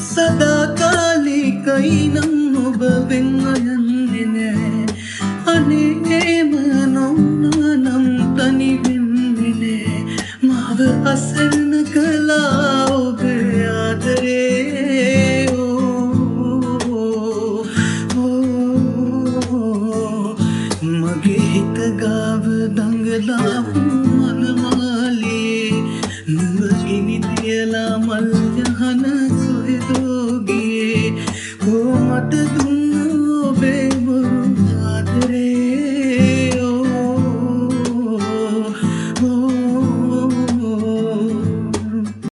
සදාකාලිකයි නම් ඔබ වෙන්න යන්නේ නෑ අනේම නොවුනා නම් තනි වෙන්නේ නෑ මාව අසරණ කළා ඔබ ආදරේ මගේ හිත ගාව දඟලා මනමාලේ නුඹගිනි තියලා මල් යහන කොහෙදෝ ගියේ කොමටද